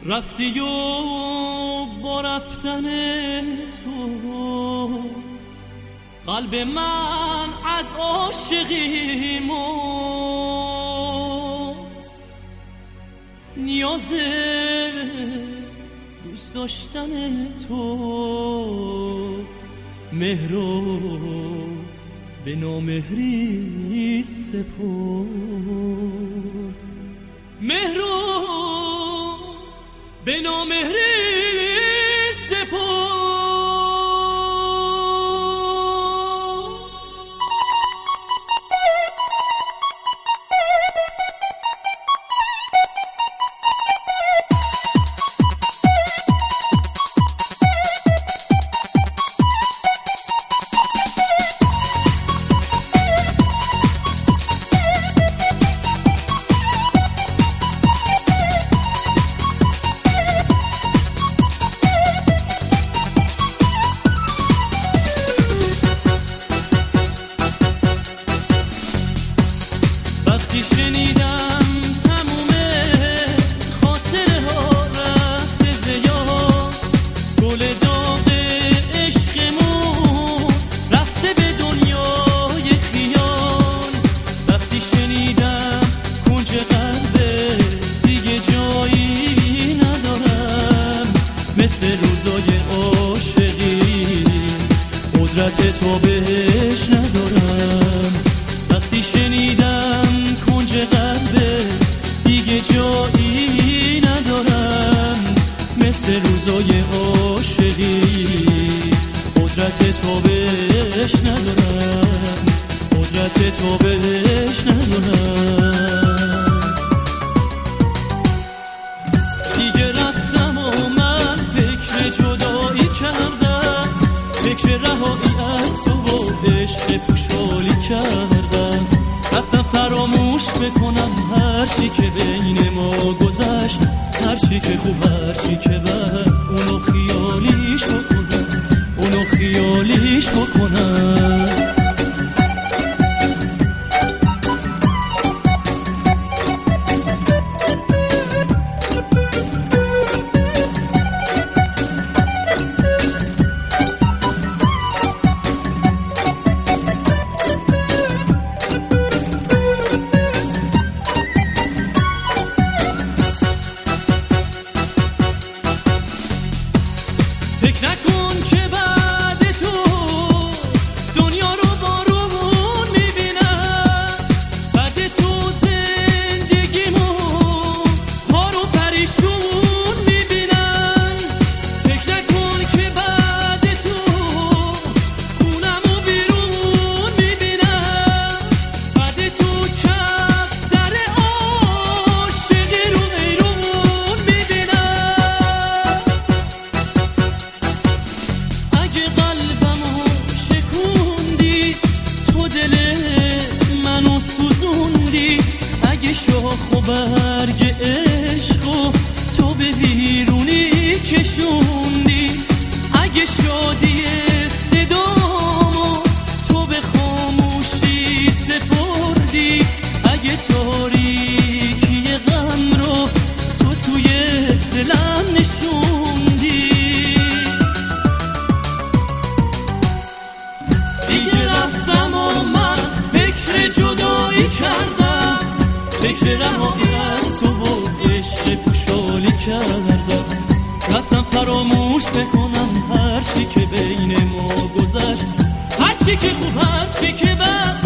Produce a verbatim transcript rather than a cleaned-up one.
رفتی و با رفتن تو قلب من از عاشقی مرد. نیاز دوست داشتن تو مهرو به نامهری سپرد. مهرو به نامهری سپرد. شنیدم تموم خاطره ها رفته زیاد، گل داغ عشقمون رفته به دنیای خیال. وقتی شنیدم کنج قلبه دیگه جایی ندارم، مثل روزای عاشقی قدرت تو بهش ندارم. وقتی شنیدم قلبه دیگه جایی ندارم، مثل روزای عاشقی قدرت تو بهش ندارم، قدرت تو بهش ندارم. دیگه رفتم و من فکر جدایی کردم، فکر رهایی از تو و عشق پوشالی کردم. رفتم فراموش بکنم هر چی که بین ما گذشت، هر چی که خوب هر چی که بد، اونو خیالیش بکنم، اونو خیالیش بکنم. فکر نکن که بعد تو دنیا رو بارون میبینم، بعد تو زندگیمون خار و پریشون میبینم. فکر نکن که بعد تو خونم و بیرون میبینم، بعد تو کف در عاشقی رو ایرون میبینم. اگه قلبمو شکوندی تو دل منو سوزوندی، اگه شاخ و برگ عشقو تو به بیرونی کشوندی، اگه شادی صدامو تو به خاموشی سپردی، اگه تاریکی غم رو تو توی دلم نشوندی. دیگه رفتم و من فکر جدایی کردم، فکر رهایی از تو و عشق پوشالی کردم. رفتم فراموش بکنم هر چی که بین ما گذشت، هر چی که خوب هر چی که بد،